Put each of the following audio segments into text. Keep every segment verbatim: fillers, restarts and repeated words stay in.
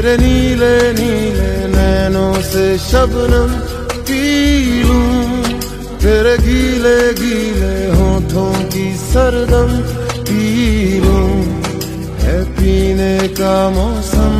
तेरे नीले नीले नैनों से शबनम पी लूं, तेरे गीले गीले होठों की सरदम पी लूं, है पीने का मौसम।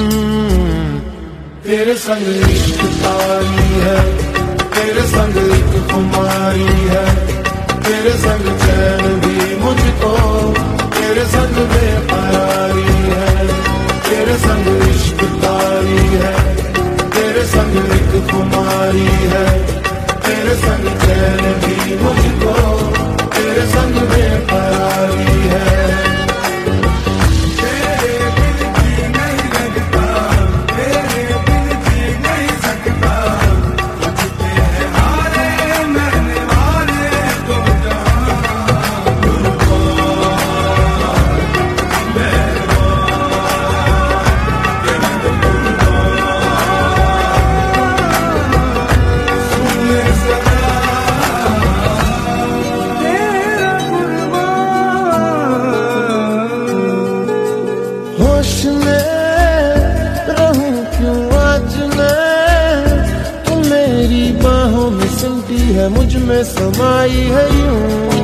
तेरे संग इश्क तारी है, तेरे संग एक खुमारी है, तेरे संग चैन भी मुझको, तेरे संग बेकरारी है। तेरे संग इश्क तारी है, तेरे संग एक खुमारी है, तेरे संग चैन भी मुझको, तेरे संग बेकरारी है। होश में रहूं क्यों आज मैं, तू मेरी बाहों में सिमटी है, मुझ में समाई है यूं।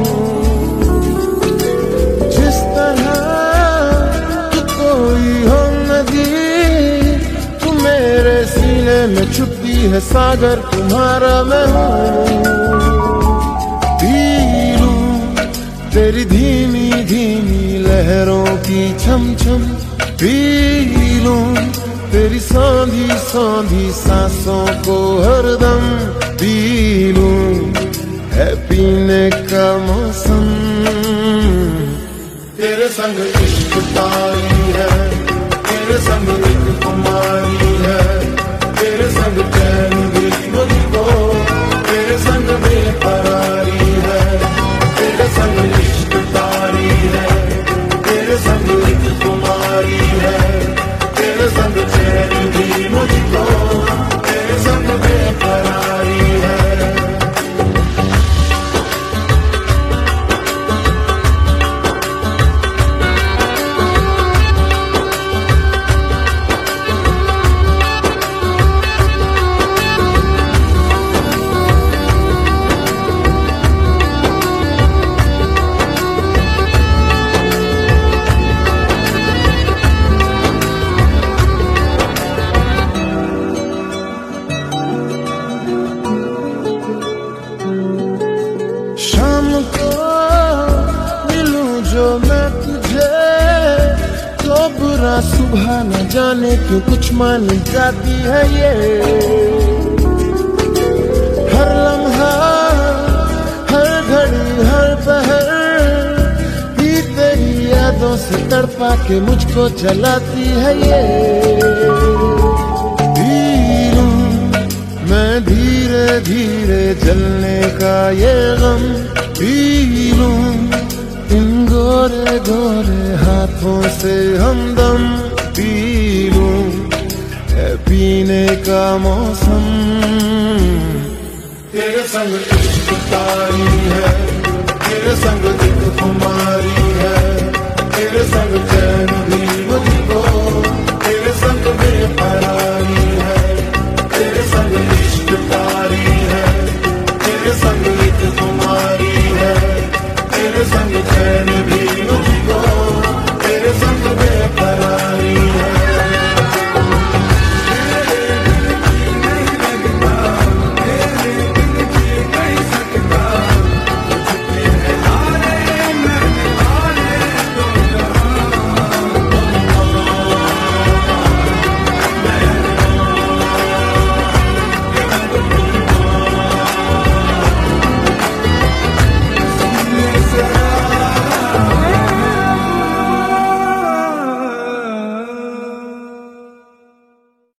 जिस तरह तू कोई हो नदी, तू मेरे सीने में छुपी है सागर, तुम्हारा मैं हूँ। पी लूं तेरी धीमी धीमी लहरों की छम छम, पी लूं तेरी सांधी सांधी सांसों को हरदम, पी लूं है पीने का मौसम। तेरे संग इश्क तारी है, तेरे संग एक कुमारी है, तेरे संग चैन भी मुझको, तेरे संग बेकरारी है। तेरे संग इश्क तारी है, तेरे संग एक कुमारी है, तेरे संग चैन भी मुझको, तेरे संग बेकरारी है। शाम को मिलूं जो मैं तुझे, तो बुरा सुबह न जाने क्यों कुछ मान जाती है ये। हर लम्हा हर घड़ी हर पहर ही तेरी यादों से तड़पा के मुझको जलाती है ये। पी लूं मैं धीरे धीरे जलने का ये गम, पी लूं इन गोरे गोरे हाथों से हमदम, पी लूं है पीने का मौसम। तेरे संग इश्क तारी है, तेरे संग एक खुमारी है, तेरे संग चैन भी मुझको, तेरे संग बेकरारी